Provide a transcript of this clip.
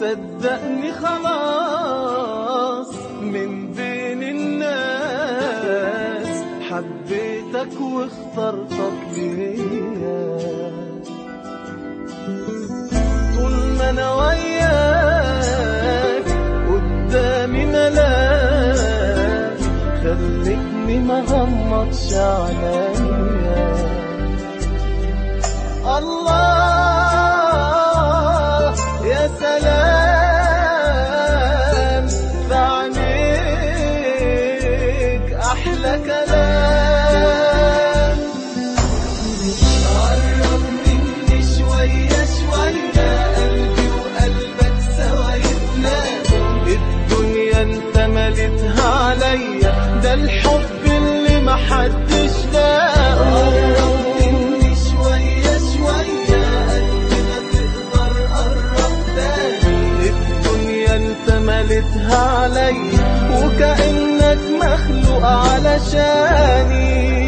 صدقني خلاص من بين الناس حبيتك واخترتك ليا. طول ما انا وياك قدامي ملاك خلتني ما غمضش عليا. الله يا سلام في عينيك أحلى كلام. قرب مني شوية شوية قلبي وقلبك سوا يتلاقوا. الدنيا انت مليتها عليا ده الحب اللي محدش لاقه. مليتها علي وكأنك مخلوق علشاني.